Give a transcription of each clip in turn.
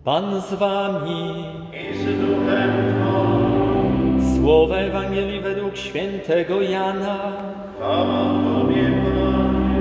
Pan z wami. I z duchem Twoim. Słowa Ewangelii według świętego Jana. Chwała Tobie, Panie.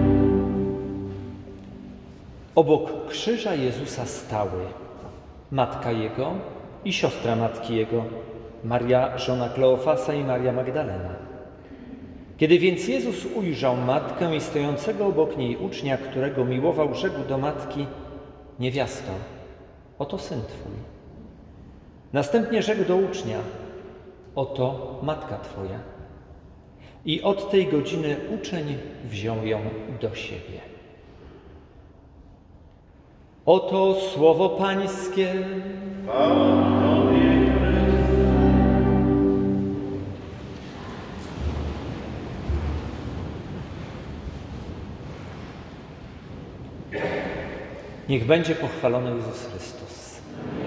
Obok krzyża Jezusa stały matka Jego i siostra matki Jego, Maria, żona Kleofasa i Maria Magdalena. Kiedy więc Jezus ujrzał matkę i stojącego obok niej ucznia, którego miłował, rzekł do matki: niewiasto, oto syn Twój. Następnie rzekł do ucznia: oto matka Twoja. I od tej godziny uczeń wziął ją do siebie. Oto słowo Pańskie. Chwała Tobie, Chryste. Niech będzie pochwalony Jezus Chrystus.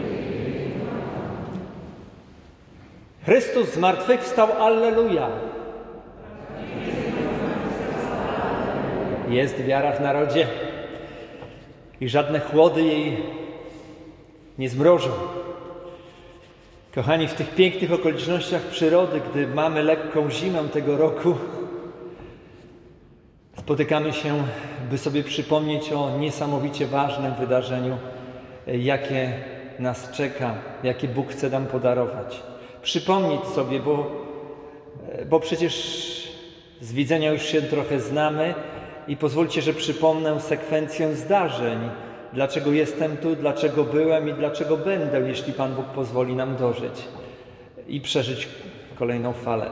Chrystus zmartwychwstał, alleluja! Jest wiara w narodzie i żadne chłody jej nie zmrożą. Kochani, w tych pięknych okolicznościach przyrody, gdy mamy lekką zimę tego roku, spotykamy się, by sobie przypomnieć o niesamowicie ważnym wydarzeniu, jakie nas czeka, jakie Bóg chce nam podarować. Przypomnieć sobie, bo przecież z widzenia już się trochę znamy i pozwólcie, że przypomnę sekwencję zdarzeń. Dlaczego jestem tu, dlaczego byłem i dlaczego będę, jeśli Pan Bóg pozwoli nam dożyć i przeżyć kolejną falę.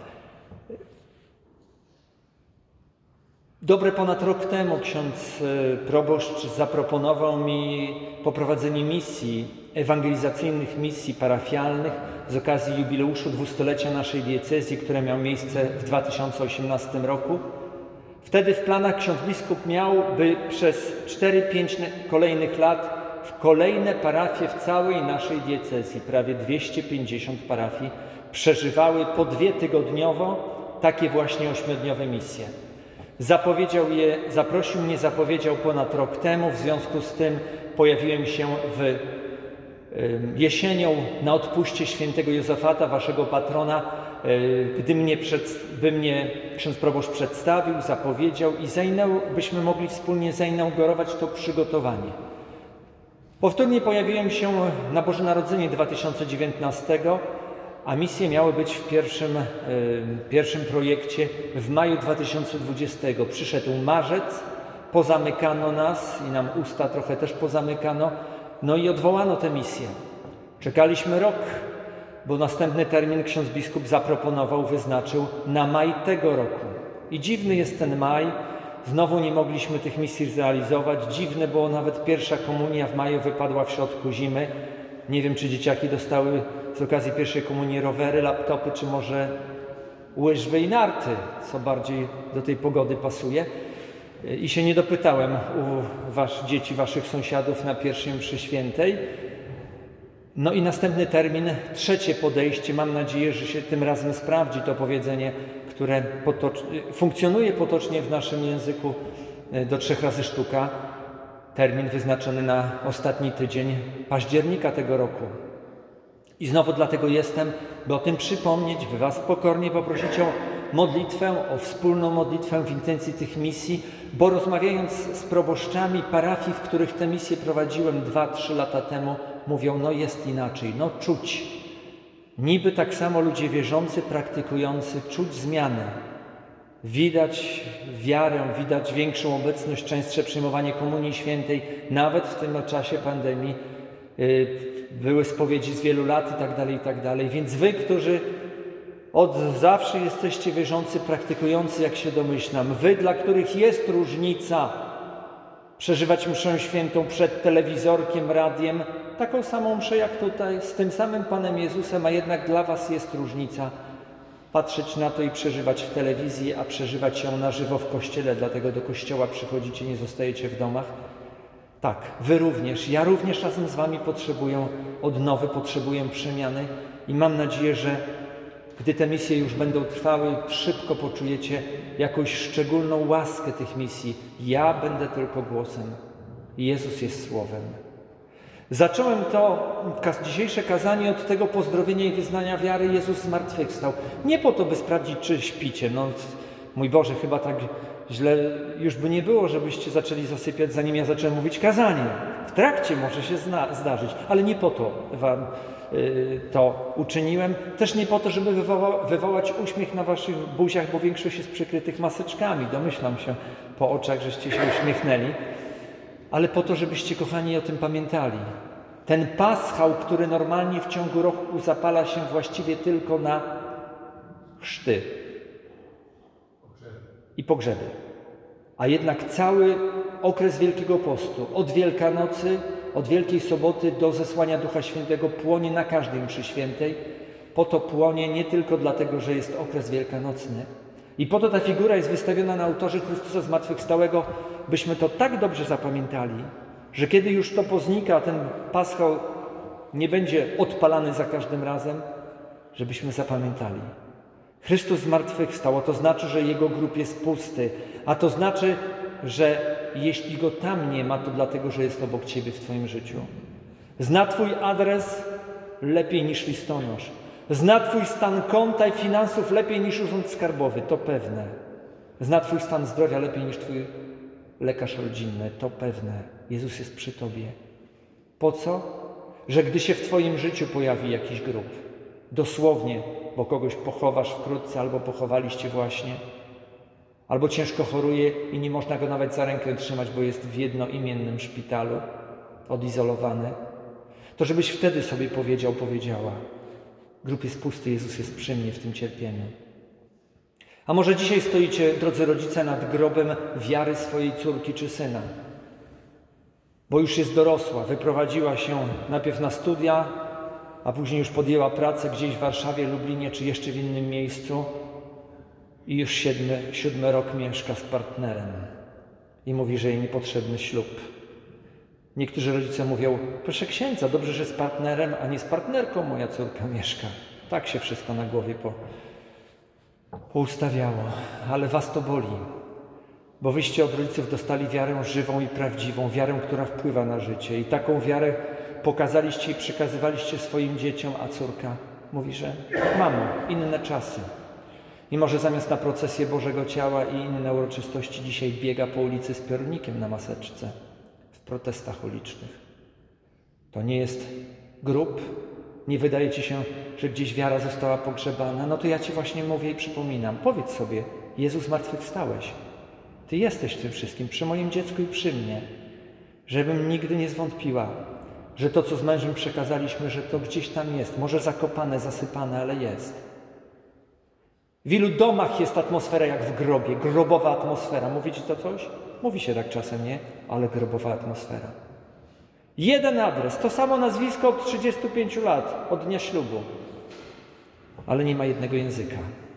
Dobre ponad rok temu ksiądz proboszcz zaproponował mi poprowadzenie misji, ewangelizacyjnych misji parafialnych z okazji jubileuszu 200-lecia naszej diecezji, które miało miejsce w 2018 roku. Wtedy w planach ksiądz biskup miał, by przez 4-5 kolejnych lat w kolejne parafie w całej naszej diecezji, prawie 250 parafii, przeżywały po 2-tygodniowo takie właśnie 8-dniowe misje. Zaprosił mnie ponad rok temu, w związku z tym pojawiłem się jesienią na odpuście świętego Józefata, waszego patrona, by mnie ksiądz proboszcz przedstawił, zapowiedział i byśmy mogli wspólnie zainaugurować to przygotowanie. Powtórnie pojawiłem się na Boże Narodzenie 2019, a misje miały być w pierwszym projekcie w maju 2020. Przyszedł marzec, pozamykano nas i nam usta trochę też pozamykano, no i odwołano tę misję. Czekaliśmy rok, bo następny termin ksiądz biskup wyznaczył na maj tego roku. I dziwny jest ten maj, znowu nie mogliśmy tych misji zrealizować. Dziwne, bo nawet pierwsza komunia w maju wypadła w środku zimy. Nie wiem, czy dzieciaki dostały z okazji pierwszej komunii rowery, laptopy, czy może łyżwy i narty, co bardziej do tej pogody pasuje. I się nie dopytałem u dzieci, waszych sąsiadów na pierwszej mszy świętej. No i następny termin, trzecie podejście. Mam nadzieję, że się tym razem sprawdzi to powiedzenie, które funkcjonuje potocznie w naszym języku do 3 razy sztuka. Termin wyznaczony na ostatni tydzień października tego roku. I znowu dlatego jestem, by o tym przypomnieć, by was pokornie poprosić o modlitwę, o wspólną modlitwę w intencji tych misji, bo rozmawiając z proboszczami parafii, w których te misje prowadziłem 2-3 lata temu, mówią, no jest inaczej, no czuć. Niby tak samo ludzie wierzący, praktykujący, czuć zmianę. Widać wiarę, widać większą obecność, częstsze przyjmowanie Komunii Świętej, nawet w tym czasie pandemii. Były spowiedzi z wielu lat i tak dalej. Więc wy, którzy od zawsze jesteście wierzący, praktykujący, jak się domyślam, wy, dla których jest różnica przeżywać mszę świętą przed telewizorkiem, radiem, taką samą mszę jak tutaj, z tym samym Panem Jezusem, a jednak dla was jest różnica patrzeć na to i przeżywać w telewizji, a przeżywać ją na żywo w kościele, dlatego do kościoła przychodzicie, nie zostajecie w domach. Tak, wy również, ja również razem z wami potrzebuję odnowy, potrzebuję przemiany i mam nadzieję, że gdy te misje już będą trwały, szybko poczujecie jakąś szczególną łaskę tych misji. Ja będę tylko głosem, Jezus jest Słowem. Zacząłem dzisiejsze kazanie od tego pozdrowienia i wyznania wiary: Jezus zmartwychwstał. Nie po to, by sprawdzić, czy śpicie. No, mój Boże, chyba tak źle już by nie było, żebyście zaczęli zasypiać, zanim ja zacząłem mówić kazanie. W trakcie może się zdarzyć, ale nie po to wam to uczyniłem. Też nie po to, żeby wywołać uśmiech na waszych buziach, bo większość jest przykrytych maseczkami. Domyślam się po oczach, żeście się uśmiechnęli. Ale po to, żebyście, kochani, o tym pamiętali. Ten paschał, który normalnie w ciągu roku zapala się właściwie tylko na chrzty i pogrzeby. A jednak cały okres Wielkiego Postu, od Wielkanocy, od Wielkiej Soboty do zesłania Ducha Świętego, płonie na każdej mszy świętej. Po to płonie nie tylko dlatego, że jest okres wielkanocny. I po to ta figura jest wystawiona na ołtarzu Chrystusa Zmartwychwstałego, byśmy to tak dobrze zapamiętali, że kiedy już to poznika, ten paschał nie będzie odpalany za każdym razem, żebyśmy zapamiętali. Chrystus zmartwychwstał, a to znaczy, że Jego grób jest pusty, a to znaczy, że jeśli Go tam nie ma, to dlatego, że jest obok Ciebie w Twoim życiu. Zna Twój adres lepiej niż listonosz. Zna Twój stan konta i finansów lepiej niż urząd skarbowy, to pewne. Zna Twój stan zdrowia lepiej niż Twój lekarz rodzinny, to pewne. Jezus jest przy Tobie. Po co? Że gdy się w Twoim życiu pojawi jakiś grób, dosłownie, bo kogoś pochowasz wkrótce, albo pochowaliście właśnie, albo ciężko choruje i nie można go nawet za rękę trzymać, bo jest w jednoimiennym szpitalu, odizolowany, to żebyś wtedy sobie powiedziała: grób jest pusty, Jezus jest przy mnie w tym cierpieniu. A może dzisiaj stoicie, drodzy rodzice, nad grobem wiary swojej córki czy syna, bo już jest dorosła, wyprowadziła się najpierw na studia, a później już podjęła pracę gdzieś w Warszawie, Lublinie czy jeszcze w innym miejscu i już siódmy rok mieszka z partnerem i mówi, że jej niepotrzebny ślub. Niektórzy rodzice mówią: proszę księdza, dobrze, że z partnerem, a nie z partnerką moja córka mieszka. Tak się wszystko na głowie poustawiało, ale was to boli, bo wyście od rodziców dostali wiarę żywą i prawdziwą, wiarę, która wpływa na życie, i taką wiarę pokazaliście i przekazywaliście swoim dzieciom, a córka mówi, że mamo, inne czasy. I może zamiast na procesję Bożego Ciała i inne uroczystości dzisiaj biega po ulicy z piorunikiem na maseczce w protestach ulicznych. To nie jest grób? Nie wydaje Ci się, że gdzieś wiara została pogrzebana? No to ja Ci właśnie mówię i przypominam. Powiedz sobie: Jezus, zmartwychwstałeś. Ty jesteś tym wszystkim, przy moim dziecku i przy mnie. Żebym nigdy nie zwątpiła, że to, co z mężem przekazaliśmy, że to gdzieś tam jest. Może zakopane, zasypane, ale jest. W ilu domach jest atmosfera jak w grobie, grobowa atmosfera. Mówi Ci to coś? Mówi się tak czasem, nie? Ale grobowa atmosfera. Jeden adres, to samo nazwisko od 35 lat, od dnia ślubu, ale nie ma jednego języka.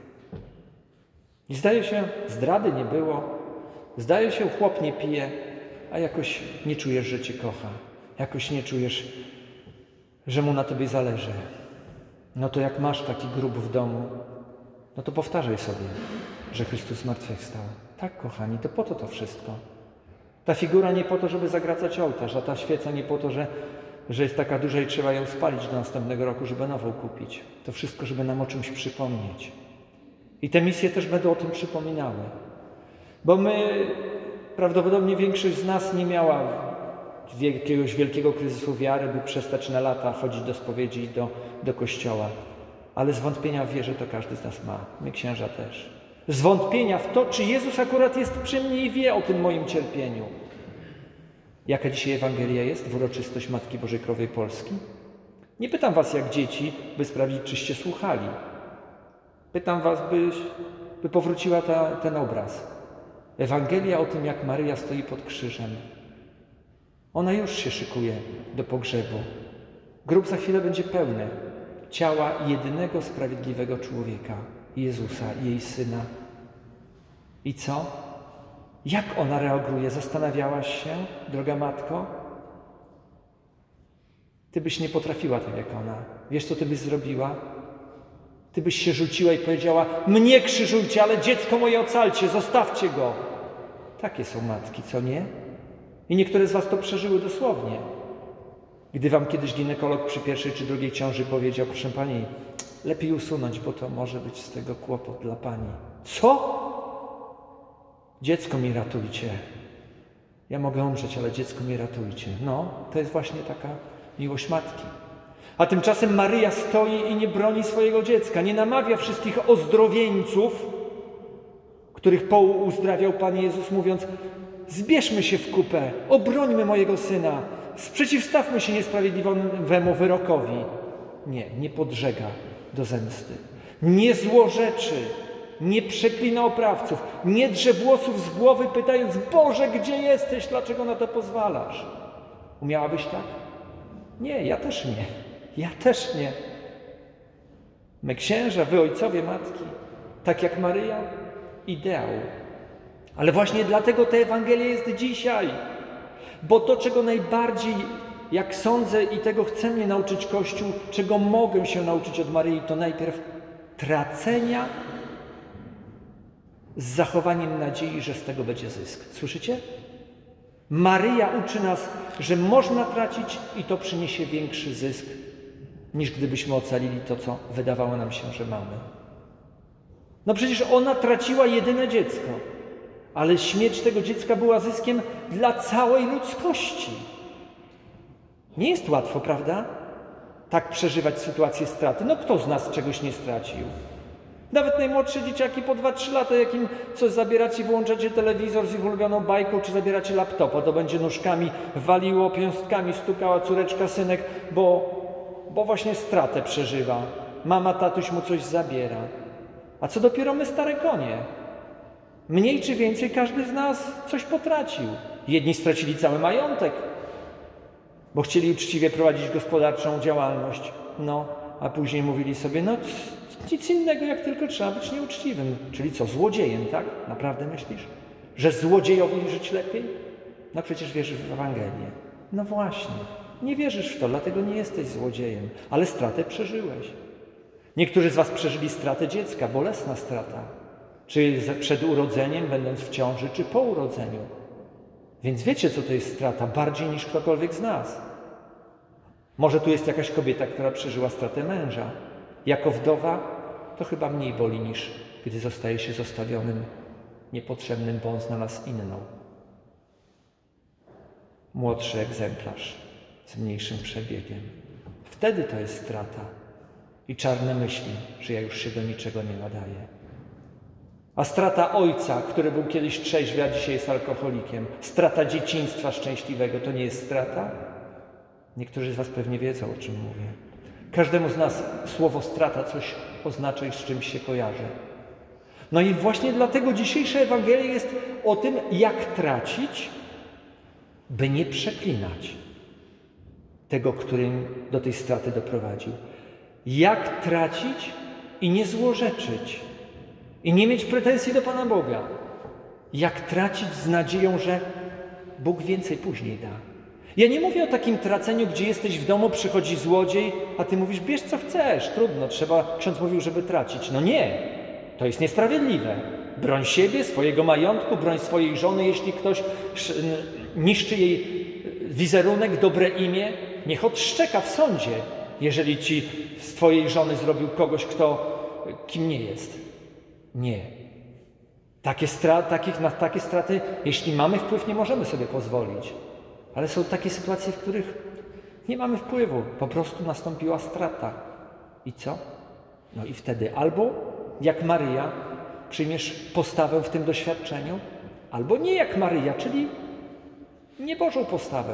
I zdaje się, zdrady nie było, zdaje się, chłop nie pije, a jakoś nie czujesz, że Cię kocha, jakoś nie czujesz, że mu na Tobie zależy. No to jak masz taki grób w domu, no to powtarzaj sobie, że Chrystus zmartwychwstał. Tak, kochani, to po to wszystko. Ta figura nie po to, żeby zagracać ołtarz, a ta świeca nie po to, że jest taka duża i trzeba ją spalić do następnego roku, żeby nową kupić. To wszystko, żeby nam o czymś przypomnieć. I te misje też będą o tym przypominały. Bo my, prawdopodobnie większość z nas nie miała jakiegoś wielkiego kryzysu wiary, by przestać na lata chodzić do spowiedzi i do kościoła. Ale zwątpienia w wierze to każdy z nas ma. My, księża, też. Zwątpienia w to, czy Jezus akurat jest przy mnie i wie o tym moim cierpieniu. Jaka dzisiaj Ewangelia jest w uroczystość Matki Bożej Królowej Polski? Nie pytam was jak dzieci, by sprawdzić, czyście słuchali. Pytam was, by powróciła ten obraz. Ewangelia o tym, jak Maryja stoi pod krzyżem. Ona już się szykuje do pogrzebu. Grób za chwilę będzie pełny ciała jedynego sprawiedliwego człowieka, Jezusa i jej Syna. I co? Jak ona reaguje? Zastanawiałaś się, droga matko? Ty byś nie potrafiła tak jak ona. Wiesz, co ty byś zrobiła? Ty byś się rzuciła i powiedziała: mnie krzyżujcie, ale dziecko moje ocalcie, zostawcie go. Takie są matki, co nie? I niektóre z was to przeżyły dosłownie. Gdy wam kiedyś ginekolog przy pierwszej czy drugiej ciąży powiedział, proszę pani, lepiej usunąć, bo to może być z tego kłopot dla pani. Co? Dziecko mi ratujcie. Ja mogę umrzeć, ale dziecko mi ratujcie. No, to jest właśnie taka miłość matki. A tymczasem Maryja stoi i nie broni swojego dziecka, nie namawia wszystkich ozdrowieńców, których uzdrawiał Pan Jezus, mówiąc, zbierzmy się w kupę, obrońmy mojego Syna, sprzeciwstawmy się niesprawiedliwemu wyrokowi. Nie podżega do zemsty, nie złorzeczy, nie przeklina oprawców, nie drze włosów z głowy, pytając, Boże, gdzie jesteś, dlaczego na to pozwalasz? Umiałabyś tak? Nie, ja też nie. Ja też nie. My księża, wy ojcowie, matki, tak jak Maryja, ideał. Ale właśnie dlatego ta Ewangelia jest dzisiaj. Bo to, czego najbardziej, jak sądzę i tego chce mnie nauczyć Kościół, czego mogę się nauczyć od Maryi, to najpierw tracenia z zachowaniem nadziei, że z tego będzie zysk. Słyszycie? Maryja uczy nas, że można tracić i to przyniesie większy zysk, niż gdybyśmy ocalili to, co wydawało nam się, że mamy. No przecież ona traciła jedyne dziecko, ale śmierć tego dziecka była zyskiem dla całej ludzkości. Nie jest łatwo, prawda? Tak przeżywać sytuację straty. No kto z nas czegoś nie stracił? Nawet najmłodsze dzieciaki po 2-3 lata, jakim coś zabieracie, włączacie telewizor z ich ulubioną bajką, czy zabieracie laptopa, to będzie nóżkami waliło, piąstkami stukała córeczka, synek, bo właśnie stratę przeżywa. Mama, tatuś mu coś zabiera. A co dopiero my, stare konie? Mniej czy więcej każdy z nas coś potracił. Jedni stracili cały majątek, bo chcieli uczciwie prowadzić gospodarczą działalność. No, a później mówili sobie, no nic innego, jak tylko trzeba być nieuczciwym. Czyli co, złodziejem, tak? Naprawdę myślisz? Że złodziejowi żyć lepiej? No przecież wierzysz w Ewangelię. No właśnie, nie wierzysz w to, dlatego nie jesteś złodziejem, ale stratę przeżyłeś. Niektórzy z was przeżyli stratę dziecka, bolesna strata. Czy przed urodzeniem, będąc w ciąży, czy po urodzeniu. Więc wiecie, co to jest strata, bardziej niż ktokolwiek z nas. Może tu jest jakaś kobieta, która przeżyła stratę męża. Jako wdowa to chyba mniej boli, niż gdy zostaje się zostawionym, niepotrzebnym, bo on znalazł inną. Młodszy egzemplarz z mniejszym przebiegiem. Wtedy to jest strata. I czarne myśli, że ja już się do niczego nie nadaję. A strata ojca, który był kiedyś trzeźwy, a dzisiaj jest alkoholikiem. Strata dzieciństwa szczęśliwego, to nie jest strata? Niektórzy z was pewnie wiedzą, o czym mówię. Każdemu z nas słowo strata coś oznacza i z czymś się kojarzy. No i właśnie dlatego dzisiejsza Ewangelia jest o tym, jak tracić, by nie przeklinać tego, którym do tej straty doprowadził. Jak tracić i nie złorzeczyć. I nie mieć pretensji do Pana Boga. Jak tracić z nadzieją, że Bóg więcej później da. Ja nie mówię o takim traceniu, gdzie jesteś w domu, przychodzi złodziej, a ty mówisz, bierz co chcesz, trudno, trzeba, ksiądz mówił, żeby tracić. No nie, to jest niesprawiedliwe. Broń siebie, swojego majątku, broń swojej żony, jeśli ktoś niszczy jej wizerunek, dobre imię, niech odszczeka w sądzie, jeżeli ci z twojej żony zrobił kogoś, kim nie jest. Nie. Na takie straty, jeśli mamy wpływ, nie możemy sobie pozwolić. Ale są takie sytuacje, w których nie mamy wpływu. Po prostu nastąpiła strata. I co? No i wtedy albo jak Maryja przyjmiesz postawę w tym doświadczeniu, albo nie jak Maryja, czyli niebożą postawę.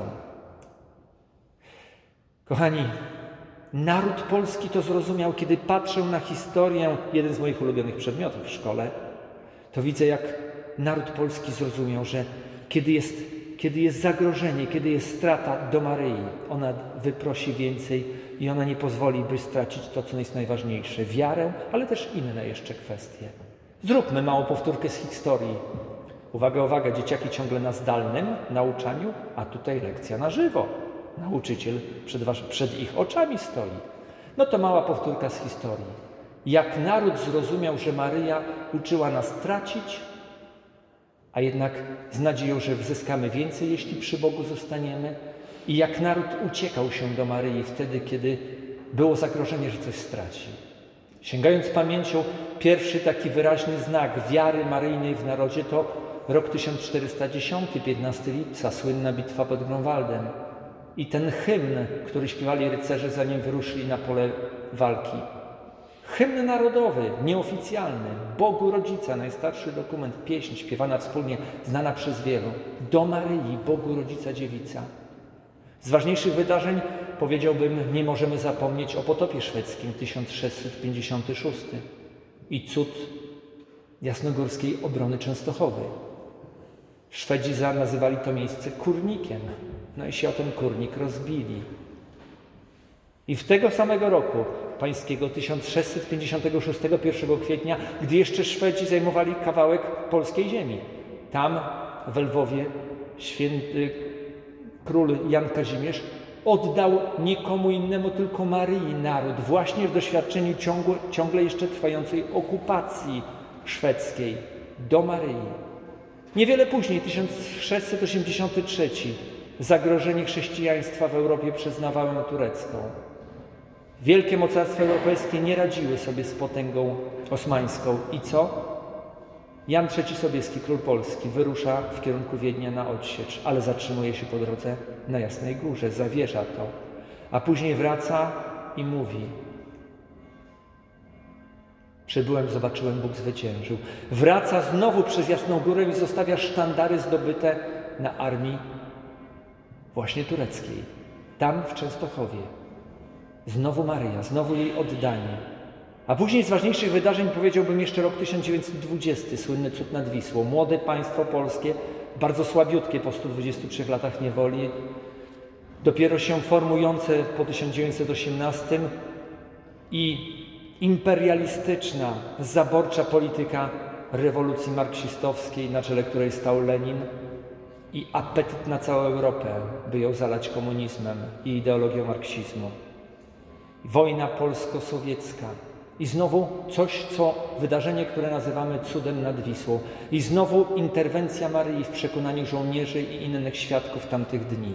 Kochani, naród polski to zrozumiał, kiedy patrzę na historię, jeden z moich ulubionych przedmiotów w szkole, to widzę, jak naród polski zrozumiał, że kiedy jest zagrożenie, kiedy jest strata do Maryi, ona wyprosi więcej i ona nie pozwoli, by stracić to, co jest najważniejsze, wiarę, ale też inne jeszcze kwestie. Zróbmy małą powtórkę z historii. Uwaga, uwaga, dzieciaki ciągle na zdalnym nauczaniu, a tutaj lekcja na żywo. Nauczyciel przed ich oczami stoi. No to mała powtórka z historii. Jak naród zrozumiał, że Maryja uczyła nas tracić, a jednak z nadzieją, że zyskamy więcej, jeśli przy Bogu zostaniemy, i jak naród uciekał się do Maryi wtedy, kiedy było zagrożenie, że coś straci. Sięgając pamięcią, pierwszy taki wyraźny znak wiary maryjnej w narodzie to rok 1410, 15 lipca, słynna bitwa pod Grunwaldem. I ten hymn, który śpiewali rycerze, zanim wyruszyli na pole walki. Hymn narodowy, nieoficjalny, Bogu Rodzica, najstarszy dokument, pieśń śpiewana wspólnie, znana przez wielu. Do Maryi, Bogu Rodzica Dziewica. Z ważniejszych wydarzeń, powiedziałbym, nie możemy zapomnieć o potopie szwedzkim 1656 i cud jasnogórskiej obrony Częstochowy. Szwedzi nazywali to miejsce kurnikiem, no i się o ten kurnik rozbili. I w tego samego roku pańskiego 1656, 1 kwietnia, gdy jeszcze Szwedzi zajmowali kawałek polskiej ziemi, tam w Lwowie król Jan Kazimierz oddał nikomu innemu, tylko Maryi naród, właśnie w doświadczeniu ciągle jeszcze trwającej okupacji szwedzkiej, do Maryi. Niewiele później, 1683, zagrożenie chrześcijaństwa w Europie przez nawałę turecką. Wielkie mocarstwa europejskie nie radziły sobie z potęgą osmańską. I co? Jan III Sobieski, król Polski, wyrusza w kierunku Wiednia na odsiecz, ale zatrzymuje się po drodze na Jasnej Górze, zawierza to. A później wraca i mówi: przybyłem, zobaczyłem, Bóg zwyciężył. Wraca znowu przez Jasną Górę i zostawia sztandary zdobyte na armii właśnie tureckiej. Tam w Częstochowie. Znowu Maryja, znowu jej oddanie. A później z ważniejszych wydarzeń powiedziałbym jeszcze rok 1920, słynny cud nad Wisłą. Młode państwo polskie, bardzo słabiutkie po 123 latach niewoli, dopiero się formujące po 1918 i imperialistyczna, zaborcza polityka rewolucji marksistowskiej, na czele której stał Lenin, i apetyt na całą Europę, by ją zalać komunizmem i ideologią marksizmu. Wojna polsko-sowiecka. I znowu wydarzenie, które nazywamy cudem nad Wisłą. I znowu interwencja Maryi w przekonaniu żołnierzy i innych świadków tamtych dni.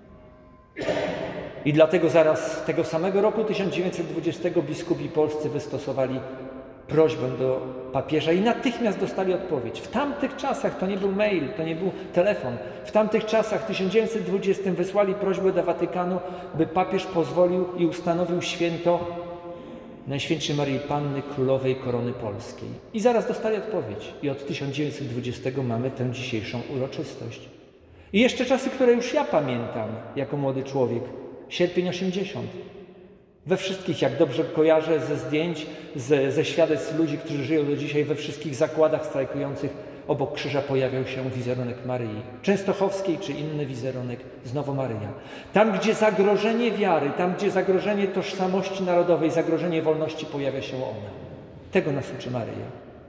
I dlatego zaraz tego samego roku 1920 biskupi polscy wystosowali prośbę do papieża i natychmiast dostali odpowiedź. W tamtych czasach, to nie był mail, to nie był telefon, w tamtych czasach, w 1920 wysłali prośbę do Watykanu, by papież pozwolił i ustanowił święto Najświętszej Maryi Panny Królowej Korony Polskiej. I zaraz dostali odpowiedź. I od 1920 mamy tę dzisiejszą uroczystość. I jeszcze czasy, które już ja pamiętam jako młody człowiek. Sierpień 80. We wszystkich, jak dobrze kojarzę ze zdjęć, ze świadectw ludzi, którzy żyją do dzisiaj, we wszystkich zakładach strajkujących obok krzyża pojawiał się wizerunek Maryi. Częstochowskiej czy inny wizerunek, znowu Maryja. Tam, gdzie zagrożenie wiary, tam, gdzie zagrożenie tożsamości narodowej, zagrożenie wolności, pojawia się ona. Tego nas uczy Maryja.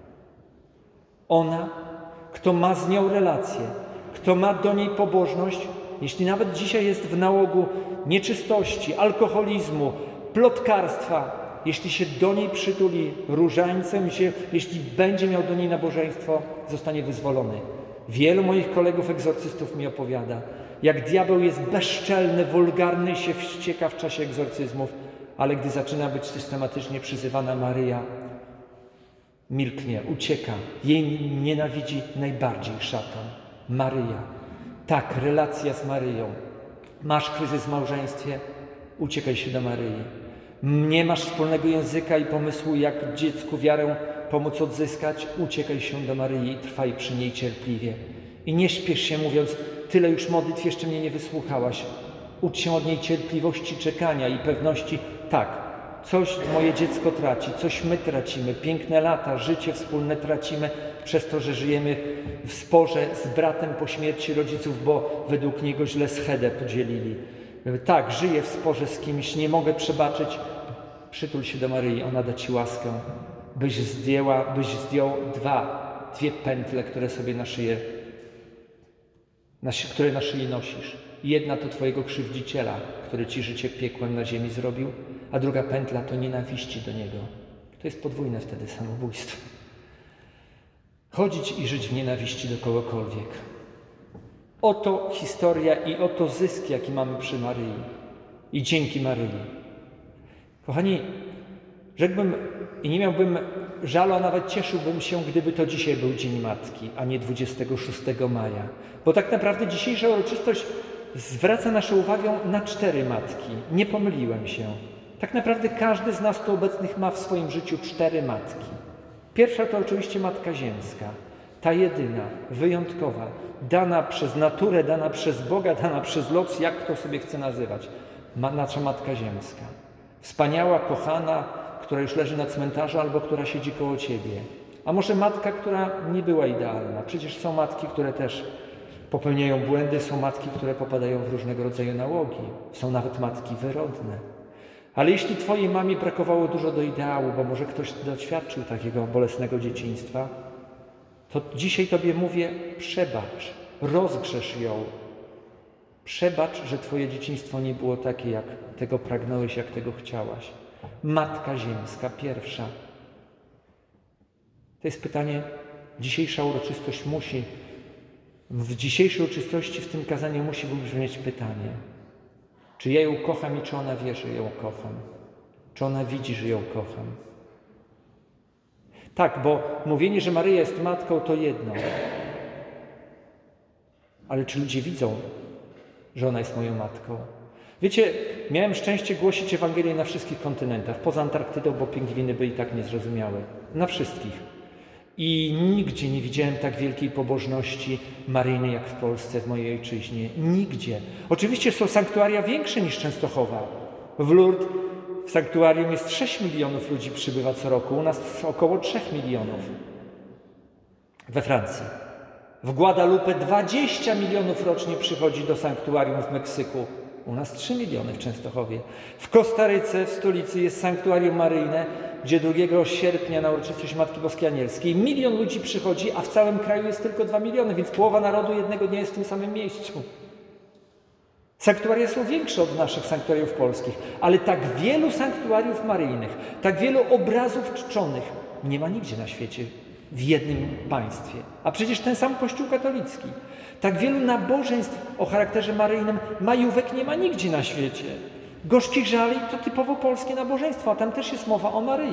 Ona, kto ma z nią relację, kto ma do niej pobożność, jeśli nawet dzisiaj jest w nałogu nieczystości, alkoholizmu, plotkarstwa, jeśli się do niej przytuli różańcem, jeśli będzie miał do niej nabożeństwo, zostanie wyzwolony. Wielu moich kolegów egzorcystów mi opowiada, jak diabeł jest bezczelny, wulgarny i się wścieka w czasie egzorcyzmów, ale gdy zaczyna być systematycznie przyzywana Maryja, milknie, ucieka. Jej nienawidzi najbardziej szatan. Maryja. Tak, relacja z Maryją. Masz kryzys w małżeństwie? Uciekaj się do Maryi. Nie masz wspólnego języka i pomysłu, jak dziecku wiarę pomóc odzyskać? Uciekaj się do Maryi i trwaj przy niej cierpliwie. I nie śpiesz się, mówiąc: tyle już modlitw, jeszcze mnie nie wysłuchałaś. Ucz się od niej cierpliwości, czekania i pewności: tak, coś moje dziecko traci, coś my tracimy, piękne lata, życie wspólne tracimy przez to, że żyjemy w sporze z bratem po śmierci rodziców, bo według niego źle schedę podzielili. Tak, żyję w sporze z kimś, nie mogę przebaczyć. Przytul się do Maryi, ona da ci łaskę, byś zdjął dwie pętle, które sobie na szyi nosisz. Jedna to twojego krzywdziciela, który ci życie piekłem na ziemi zrobił, a druga pętla to nienawiści do niego. To jest podwójne wtedy samobójstwo. Chodzić i żyć w nienawiści do kogokolwiek. Oto historia i oto zysk, jaki mamy przy Maryi i dzięki Maryi. Kochani, rzekłbym i nie miałbym żalu, a nawet cieszyłbym się, gdyby to dzisiaj był Dzień Matki, a nie 26 maja. Bo tak naprawdę dzisiejsza uroczystość zwraca naszą uwagę na 4 matki. Nie pomyliłem się. Tak naprawdę każdy z nas tu obecnych ma w swoim życiu 4 matki. Pierwsza to oczywiście Matka Ziemska. Ta jedyna, wyjątkowa, dana przez naturę, dana przez Boga, dana przez los, jak to sobie chce nazywać. Nasza Matka Ziemska. Wspaniała, kochana, która już leży na cmentarzu albo która siedzi koło ciebie. A może matka, która nie była idealna. Przecież są matki, które też popełniają błędy, są matki, które popadają w różnego rodzaju nałogi. Są nawet matki wyrodne. Ale jeśli twojej mamie brakowało dużo do ideału, bo może ktoś doświadczył takiego bolesnego dzieciństwa, to dzisiaj tobie mówię, przebacz, rozgrzesz ją. Przebacz, że twoje dzieciństwo nie było takie, jak tego pragnąłeś, jak tego chciałaś. Matka Ziemska, pierwsza. To jest pytanie, dzisiejsza uroczystość musi, w dzisiejszej uroczystości, w tym kazaniu musi wybrzmieć pytanie. Czy ja ją kocham i czy ona wie, że ją kocham? Czy ona widzi, że ją kocham? Tak, bo mówienie, że Maryja jest matką, to jedno. Ale czy ludzie widzą, że ona jest moją matką? Wiecie, miałem szczęście głosić Ewangelię na wszystkich kontynentach, poza Antarktydą, bo pingwiny by i tak nie zrozumiały. Na wszystkich. I nigdzie nie widziałem tak wielkiej pobożności maryjnej jak w Polsce, w mojej ojczyźnie. Nigdzie. Oczywiście są sanktuaria większe niż Częstochowa. W Lourdes w sanktuarium jest 6 milionów ludzi przybywa co roku, u nas około 3 milionów. We Francji. W Guadalupe 20 milionów rocznie przychodzi do sanktuarium w Meksyku. U nas 3 miliony w Częstochowie. W Kostaryce, w stolicy, jest sanktuarium maryjne, gdzie 2 sierpnia na uroczystość Matki Boskiej Anielskiej 1 milion ludzi przychodzi, a w całym kraju jest tylko 2 miliony, więc połowa narodu jednego dnia jest w tym samym miejscu. Sanktuaria są większe od naszych sanktuariów polskich, ale tak wielu sanktuariów maryjnych, tak wielu obrazów czczonych nie ma nigdzie na świecie, w jednym państwie. A przecież ten sam Kościół katolicki. Tak wielu nabożeństw o charakterze maryjnym majówek nie ma nigdzie na świecie. Gorzkich żali to typowo polskie nabożeństwo, a tam też jest mowa o Maryi.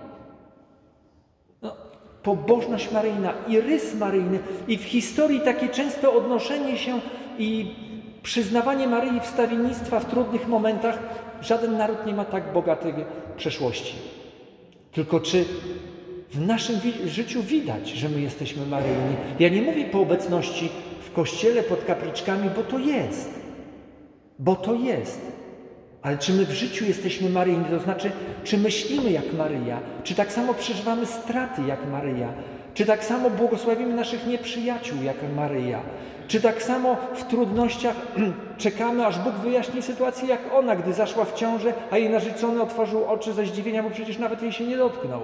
No, pobożność maryjna i rys maryjny i w historii takie często odnoszenie się i przyznawanie Maryi wstawiennictwa w trudnych momentach, żaden naród nie ma tak bogatej przeszłości. Tylko czy w naszym życiu widać, że my jesteśmy maryjni? Ja nie mówię po obecności w kościele pod kapliczkami, bo to jest. Bo to jest. Ale czy my w życiu jesteśmy maryjni? To znaczy, czy myślimy jak Maryja? Czy tak samo przeżywamy straty jak Maryja? Czy tak samo błogosławimy naszych nieprzyjaciół jak Maryja? Czy tak samo w trudnościach czekamy, aż Bóg wyjaśni sytuację jak ona, gdy zaszła w ciążę, a jej narzeczony otworzył oczy ze zdziwienia, bo przecież nawet jej się nie dotknął?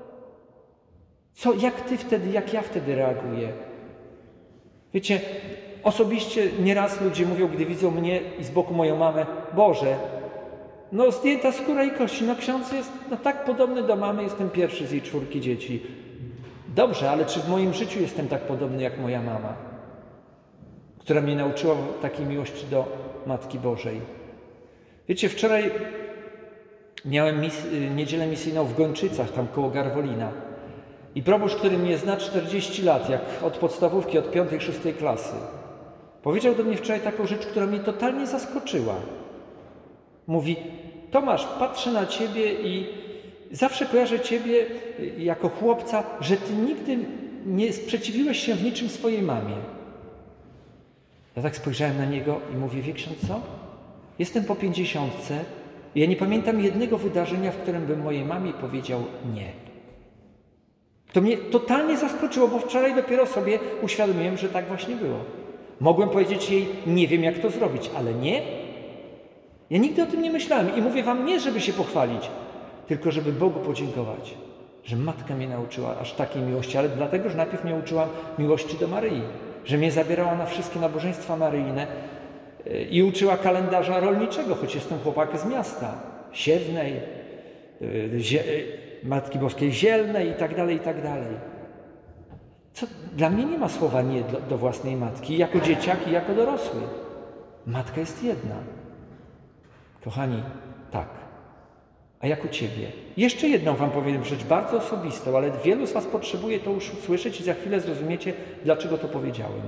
Jak ty wtedy, jak ja wtedy reaguję? Wiecie, osobiście nieraz ludzie mówią, gdy widzą mnie i z boku moją mamę, Boże, no zdjęta skóra i kości, no ksiądz jest tak podobny do mamy, jestem pierwszy z jej 4 dzieci. Dobrze, ale czy w moim życiu jestem tak podobny jak moja mama, która mnie nauczyła takiej miłości do Matki Bożej? Wiecie, wczoraj miałem niedzielę misyjną w Gończycach, tam koło Garwolina. I proboszcz, który mnie zna 40 lat, jak od podstawówki, od 5., 6. klasy, powiedział do mnie wczoraj taką rzecz, która mnie totalnie zaskoczyła. Mówi, Tomasz, patrzę na ciebie i zawsze kojarzę ciebie jako chłopca, że ty nigdy nie sprzeciwiłeś się w niczym swojej mamie. Ja tak spojrzałem na niego i mówię, wie ksiądz co? Jestem po 50 i ja nie pamiętam jednego wydarzenia, w którym bym mojej mamie powiedział nie. To mnie totalnie zaskoczyło, bo wczoraj dopiero sobie uświadomiłem, że tak właśnie było. Mogłem powiedzieć jej, nie wiem jak to zrobić, ale nie. Ja nigdy o tym nie myślałem i mówię wam nie, żeby się pochwalić, tylko żeby Bogu podziękować, że matka mnie nauczyła aż takiej miłości, ale dlatego, że najpierw mnie uczyła miłości do Maryi, że mnie zabierała na wszystkie nabożeństwa maryjne i uczyła kalendarza rolniczego, choć jestem chłopak z miasta, Siewnej, Matki Boskiej Zielnej i tak dalej, i tak dalej. Dla mnie nie ma słowa nie do własnej matki, jako dzieciak i jako dorosły. Matka jest jedna. Kochani, tak. A jak u Ciebie? Jeszcze jedną Wam powiem rzecz bardzo osobistą, ale wielu z Was potrzebuje to już usłyszeć i za chwilę zrozumiecie, dlaczego to powiedziałem.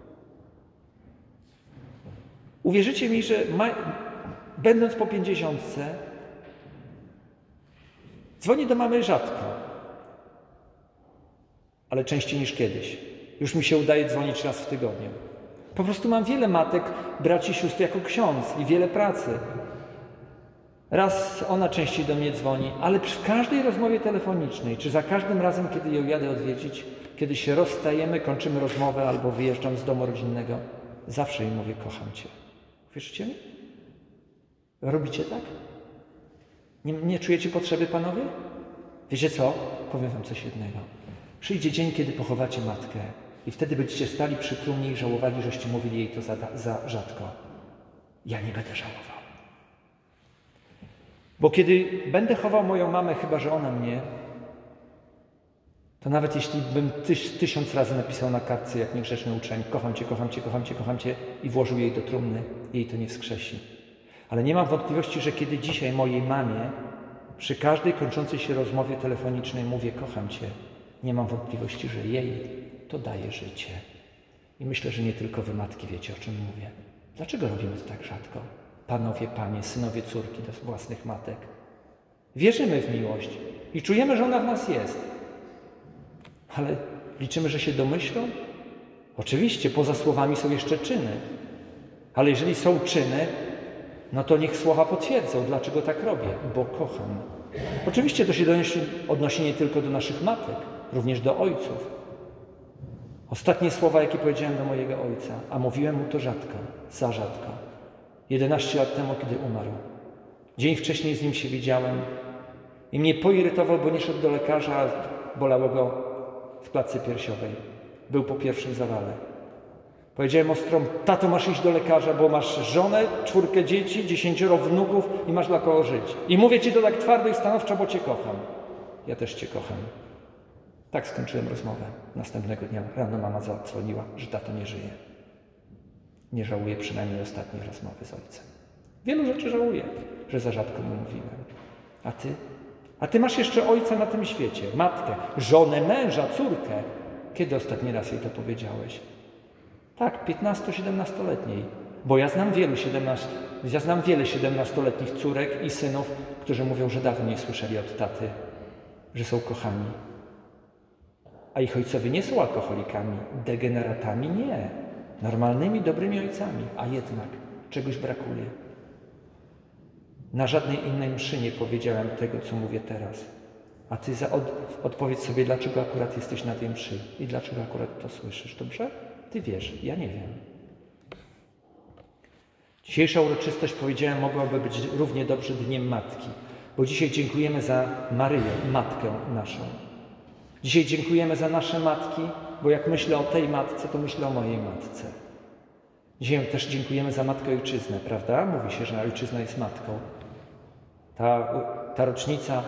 Uwierzycie mi, że będąc po 50, dzwonię do mamy rzadko, ale częściej niż kiedyś. Już mi się udaje dzwonić raz w tygodniu. Po prostu mam wiele matek, braci, sióstr jako ksiądz i wiele pracy. Raz ona częściej do mnie dzwoni, ale przy każdej rozmowie telefonicznej, czy za każdym razem, kiedy ją jadę odwiedzić, kiedy się rozstajemy, kończymy rozmowę albo wyjeżdżam z domu rodzinnego, zawsze jej mówię, kocham Cię. Wierzycie mi? Robicie tak? Nie czujecie potrzeby, panowie? Wiecie co? Powiem wam coś jednego. Przyjdzie dzień, kiedy pochowacie matkę i wtedy będziecie stali przy trumnie i żałowali, żeście mówili jej to za rzadko. Ja nie będę żałował. Bo kiedy będę chował moją mamę, chyba że ona mnie, to nawet jeśli bym 1000 razy napisał na kartce, jak niegrzeczny uczeń, kocham Cię, kocham Cię, kocham Cię, kocham Cię i włożył jej do trumny, jej to nie wskrzesi. Ale nie mam wątpliwości, że kiedy dzisiaj mojej mamie przy każdej kończącej się rozmowie telefonicznej mówię, kocham Cię, nie mam wątpliwości, że jej to daje życie. I myślę, że nie tylko wy matki wiecie, o czym mówię. Dlaczego robimy to tak rzadko? Panowie, panie, synowie, córki do własnych matek. Wierzymy w miłość i czujemy, że ona w nas jest. Ale liczymy, że się domyślą? Oczywiście, poza słowami są jeszcze czyny. Ale jeżeli są czyny, no to niech słowa potwierdzą, dlaczego tak robię. Bo kocham. Oczywiście to się odnosi nie tylko do naszych matek, również do ojców. Ostatnie słowa, jakie powiedziałem do mojego ojca, a mówiłem mu to rzadko, za rzadko. 11 lat temu, kiedy umarł. Dzień wcześniej z nim się widziałem i mnie poirytował, bo nie szedł do lekarza, bolało go w klatce piersiowej. Był po pierwszym zawale. Powiedziałem ostrom, tato, masz iść do lekarza, bo masz żonę, 4 dzieci, 10 wnuków i masz dla kogo żyć. I mówię Ci to tak twardo i stanowczo, bo Cię kocham. Ja też Cię kocham. Tak skończyłem rozmowę. Następnego dnia rano mama zadzwoniła, że tato nie żyje. Nie żałuję przynajmniej ostatniej rozmowy z ojcem. Wielu rzeczy żałuję, że za rzadko mu mówiłem. A Ty? A Ty masz jeszcze ojca na tym świecie, matkę, żonę, męża, córkę. Kiedy ostatni raz jej to powiedziałeś? Tak, 15-17-letniej. Bo ja znam wiele 17-letnich córek i synów, którzy mówią, że dawno nie słyszeli od taty, że są kochani. A ich ojcowie nie są alkoholikami, degeneratami, nie. Normalnymi, dobrymi ojcami, a jednak czegoś brakuje. Na żadnej innej mszy nie powiedziałem tego, co mówię teraz. A Ty odpowiedz sobie, dlaczego akurat jesteś na tej mszy i dlaczego akurat to słyszysz, dobrze? Ty wiesz, ja nie wiem. Dzisiejsza uroczystość, powiedziałem, mogłaby być równie dobrze Dniem Matki, bo dzisiaj dziękujemy za Maryję, Matkę naszą. Dzisiaj dziękujemy za nasze matki, bo jak myślę o tej matce, to myślę o mojej matce. Dzisiaj też dziękujemy za Matkę Ojczyznę, prawda? Mówi się, że Ojczyzna jest matką. Ta rocznica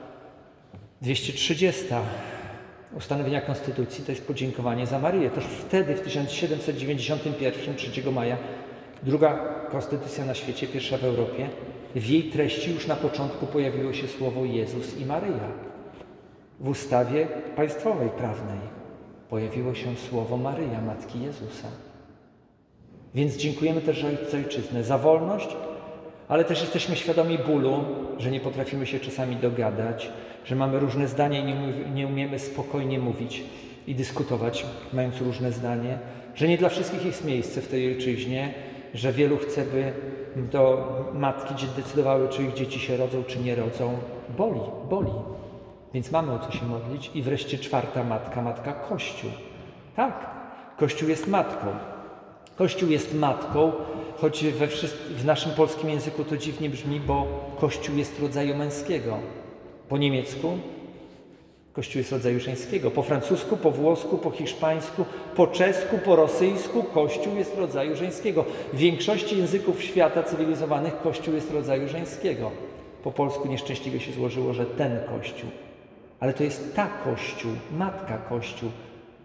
230 ustanowienia Konstytucji to jest podziękowanie za Maryję. Toż wtedy, w 1791, 3 maja, druga konstytucja na świecie, pierwsza w Europie, w jej treści już na początku pojawiło się słowo Jezus i Maryja. W ustawie państwowej, prawnej pojawiło się słowo Maryja, Matki Jezusa. Więc dziękujemy też za Ojczyznę, za wolność, ale też jesteśmy świadomi bólu, że nie potrafimy się czasami dogadać, że mamy różne zdania i nie umiemy spokojnie mówić i dyskutować, mając różne zdanie, że nie dla wszystkich jest miejsce w tej ojczyźnie, że wielu chce, by to matki decydowały, czy ich dzieci się rodzą, czy nie rodzą. Boli. Więc mamy o co się modlić. I wreszcie 4. matka, Matka Kościół. Tak, Kościół jest matką. Kościół jest matką, choć w naszym polskim języku to dziwnie brzmi, bo Kościół jest rodzaju męskiego. Po niemiecku Kościół jest rodzaju żeńskiego. Po francusku, po włosku, po hiszpańsku, po czesku, po rosyjsku Kościół jest rodzaju żeńskiego. W większości języków świata cywilizowanych Kościół jest rodzaju żeńskiego. Po polsku nieszczęśliwie się złożyło, że ten Kościół. Ale to jest ta Kościół, Matka Kościół.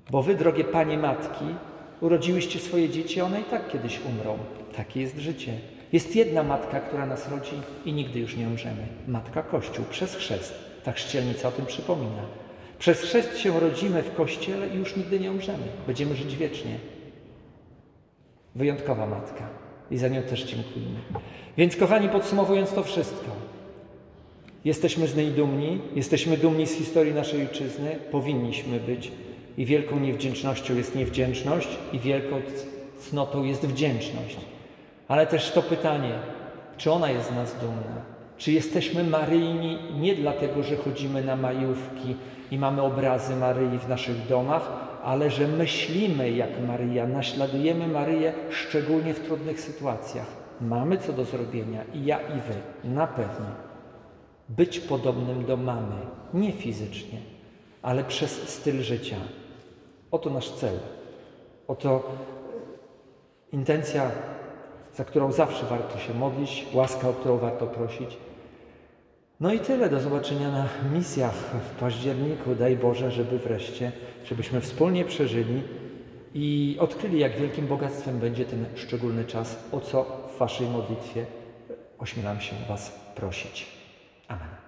Bo wy, drogie panie matki, urodziłyście swoje dzieci, one i tak kiedyś umrą. Takie jest życie. Jest jedna matka, która nas rodzi i nigdy już nie umrzemy. Matka Kościół, przez chrzest. Ta chrzcielnica o tym przypomina. Przez chrzest się rodzimy w Kościele i już nigdy nie umrzemy. Będziemy żyć wiecznie. Wyjątkowa matka. I za nią też dziękujemy. Więc kochani, podsumowując to wszystko. Jesteśmy z niej dumni, jesteśmy dumni z historii naszej ojczyzny, powinniśmy być. I wielką niewdzięcznością jest niewdzięczność i wielką cnotą jest wdzięczność. Ale też to pytanie, czy ona jest z nas dumna? Czy jesteśmy maryjni nie dlatego, że chodzimy na majówki i mamy obrazy Maryi w naszych domach, ale że myślimy jak Maryja, naśladujemy Maryję szczególnie w trudnych sytuacjach. Mamy co do zrobienia i ja, i wy, na pewno. Być podobnym do mamy, nie fizycznie, ale przez styl życia. Oto nasz cel. Oto intencja, za którą zawsze warto się modlić, łaska, o którą warto prosić. No i tyle. Do zobaczenia na misjach w październiku. Daj Boże, żebyśmy wspólnie przeżyli i odkryli, jak wielkim bogactwem będzie ten szczególny czas, o co w waszej modlitwie ośmielam się was prosić. Amen.